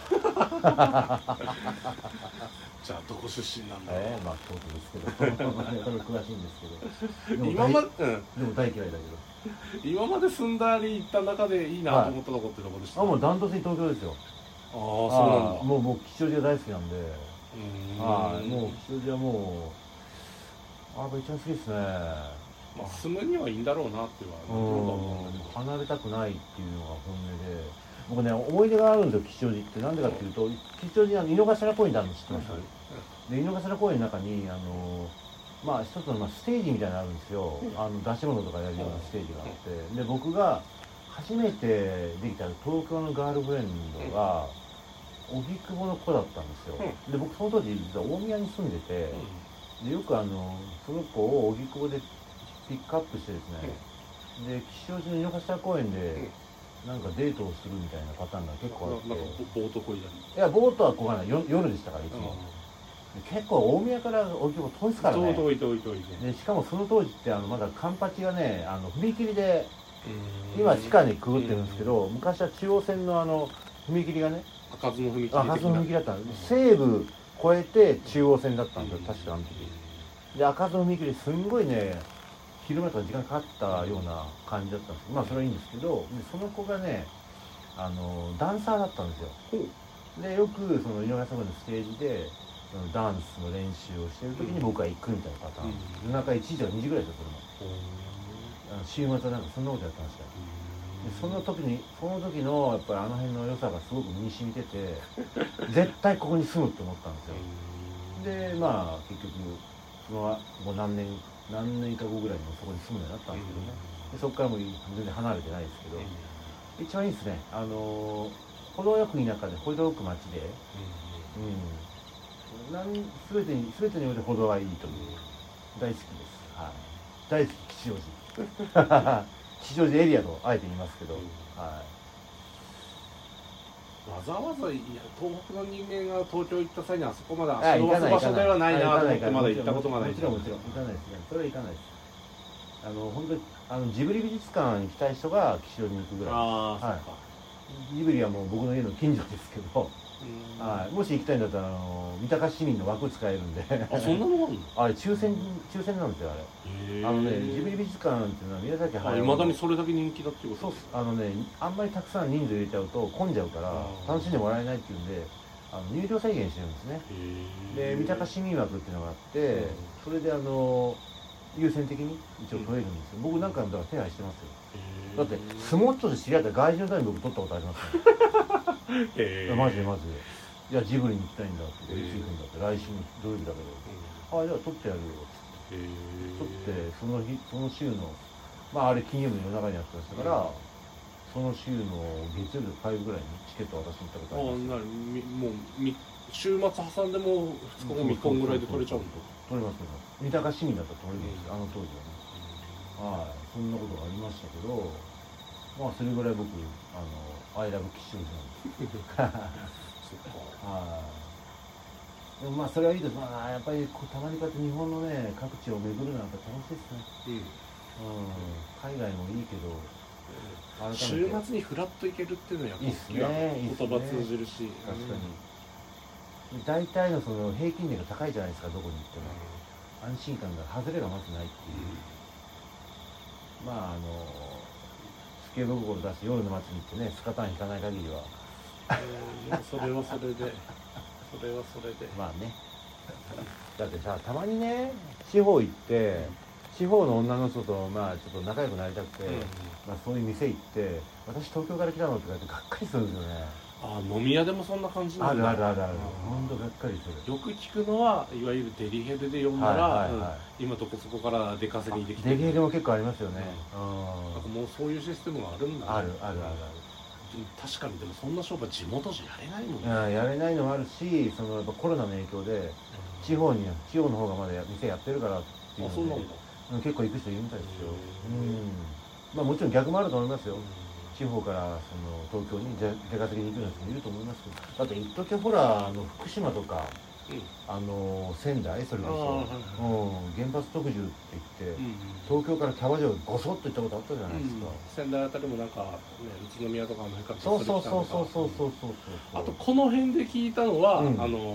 じゃあどこ出身なんだ。 まあ京都ですけど、それ詳しいんですけど。でも大嫌いだけど。 今まで住んだり行った中でいいなと思ったとこってどこでした？ もうダントツに東京ですよ。 そうなんだ。 もう僕吉祥寺が大好きなんで、もう吉祥寺はもう一番好きですね。 住むにはいいんだろうなっては離れたくないっていうのが本音で、僕ね、思い出があるんですよ、吉祥寺って。なんでかっていうと、吉祥寺に井の頭公園ってあるの知ってます？で、井の頭公園の中に一つのステージみたいなのあるんですよ。出し物とかやるようなステージがあって、で、僕が初めてできた東京のガールフレンドが荻窪の子だったんですよ、で僕その当時実は大宮に住んでて、でよくその子を荻窪でピックアップしてですね、で吉祥寺の井の頭公園でなんかデートをするみたいなパターンが結構あって、 なんかボートこいだり、 いやボートはこがない、夜でしたからいつも、結構大宮から荻窪遠いですからね。遠いで、しかもその当時ってまだカンパチがね踏切で、今地下にくぐってるんですけど、昔は中央線の踏切がね、 開かずの踏切だったんです。西武越えて中央線だったんですよ、確かあの時で。開かずの踏切すんごいね昼間とか時間かかったような感じだったんですけど、まあそれはいいんですけど、でその子がねダンサーだったんですよ。でよくその井上様のステージでダンスの練習をしてる時に僕は行くみたいなパターン、夜中1時とか2時ぐらいですよ、それも週末はなんかそんなことやってましたよ。でその時のやっぱり辺の良さがすごく身に染みてて絶対ここに住むって思ったんですよ。でまあ結局もう何年か後ぐらいにもそこに住むようになったんですけどね、でそこからもう全然離れてないですけど、一番いいですね、程よく田舎で程よく町で、全てにおいて程がいいという、大好きです、はい、大好き吉祥寺吉祥寺エリアとあえて言いますけど、はい、 わざわざ東北の人間が東京行った際にあそこまで足を伸ばす場所ではないなと思ってまだ行ったことがない。 もちろん行かないですね、それは行かないです。本当にジブリ美術館に行きたい人が吉祥寺に行くぐらいです。はい、ジブリはもう僕の家の近所ですけど、はい、もし行きたいんだったら三鷹市民の枠使えるんであ、そんなのあるの？ あれ抽選なんですよ、あれ。ジブリ美術館っていうのは宮崎駿いまだにそれだけ人気だっていうこと？ そうっす。あんまりたくさん人数入れちゃうと混んじゃうから楽しんでもらえないっていうんで入場制限してるんですね。で三鷹市民枠っていうのがあって、それで優先的に一応取れるんですよ。僕なんかだから手配してますよ。だってスモッチョで知り合った外人のために僕取ったことありますからマジでいやジブリに行きたいんだって、いつ行くんだって、来週土曜日だけど、じゃあ取ってやるよって取って、その週のあれ金曜日の夜中にやってましたから、その週の月曜日の火曜日ぐらいにチケット渡しに行ったことあります。 もう週末挟んでも2日後3日ぐらいで取れちゃうんだ。 取れます。三鷹市民だったら取れるんですよ、当時はね。はい、そんなことがありましたけど、それぐらい僕アイラブ吉祥寺なんです。でもそれはいいです。やっぱりたまにこうやって日本のね各地を巡るのはやっぱ楽しいですね。海外もいいけど、 週末にフラッと行けるっていうのはやっぱりいいですね。言葉通じるし、 確かに大体のその平均年が高いじゃないですか、どこに行っても。安心感が外れがまずないっていう。スケボー心出して夜の街に行ってねスカタン引かない限りはそれはそれでまあね。だってさ、たまにね地方行って、地方の女の人とちょっと仲良くなりたくて、そういう店行って私東京から来たのとかってがっかりするんですよね。 飲み屋でもそんな感じなんだ。 ある本当がっかりする。 よく聞くのはいわゆるデリヘルで呼んだら今どこそこから出稼ぎできてる。 デリヘルも結構ありますよね。 なんかもうそういうシステムがあるんだね。 ある確かに。でもそんな商売地元じゃやれないもんね。やれないのもあるし、やっぱコロナの影響で地方の方がまだ店やってるからっていうので結構行く人いるみたいですよ。もちろん逆もあると思いますよ。地方から東京に出稼ぎに行く人もいると思いますけど、だって一時ほら福島とか仙台、それこそ原発特需って言って、東京からキャバ嬢ごそっと行ったことあったじゃないですか。 仙台あたりもなんか宇都宮とかの辺からそうあとこの辺で聞いたのは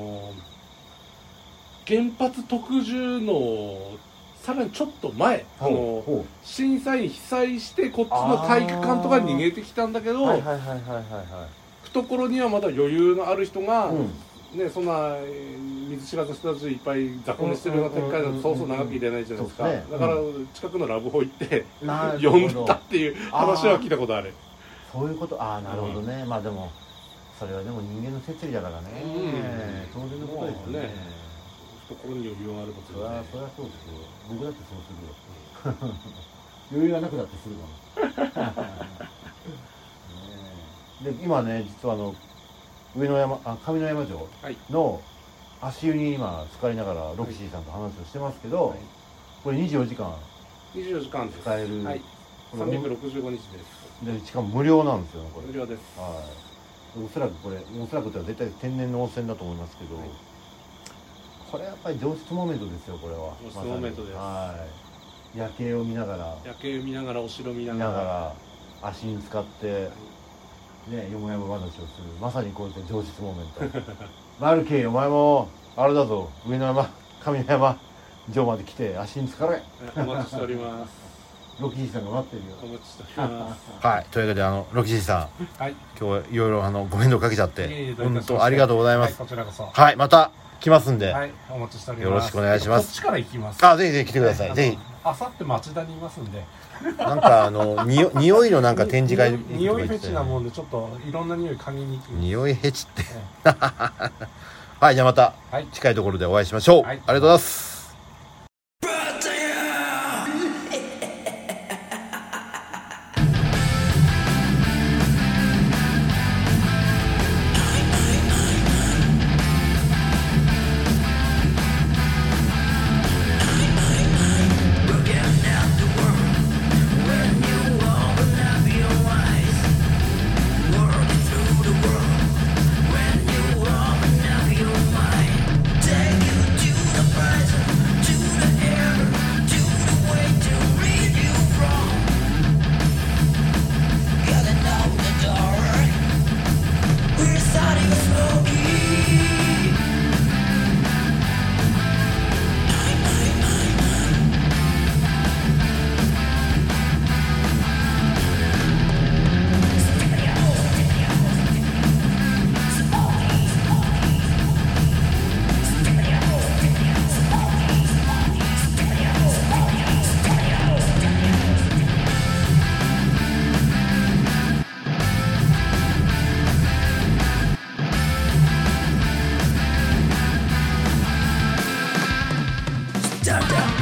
原発特需のさらにちょっと前震災に被災してこっちの体育館とかに逃げてきたんだけど、懐にはまだ余裕のある人がそんな水知らず人たちいっぱい雑魚寝してるような展開だとそう長くいれないじゃないですか。だから近くのラブホ行って呼んだっていう話は聞いたことある。 そういうこと。なるほどね。でもそれはでも人間の摂理だからね。当然のことですよね。 懐に余裕があればそりゃそうですよ。僕だってそうするよ。余裕がなくなってするかも。で今ね実は上野山上野山城の足湯に今浸かりながらロキシーさんと話をしてますけど、これ24時間使える、 はい、365日でしかも無料なんですよね、これ。 無料です。 はい。おそらくとは絶対天然の温泉だと思いますけど、これやっぱり上質モーメントですよ、これは。 上質モーメントです。 はい。夜景を見ながら、 お城見ながら足に使って、ね、よもやま話をする、まさにこういった上質モーメント。マルケン、お前もあれだぞ、上野山上野山城まで来て足につかれ。 お待ちしております。 ロキシーさんが待ってるよ。 お待ちしております。 はい、というわけでロキシーさん、 はい、 今日はいろいろご面倒かけちゃって本当ありがとうございます。 こちらこそ。 はい、また来ますんで、 はい、お待ちしております。 よろしくお願いします。 こっちから行きます。 ぜひぜひ来てください。ぜひ。 あさって町田にいますんで。 なんか匂いのなんか展示会。 匂いフェチなもんでちょっといろんな匂い嗅ぎに行く。 匂いフェチって。はい、じゃあまた近いところでお会いしましょう。ありがとうございます。 Down, down.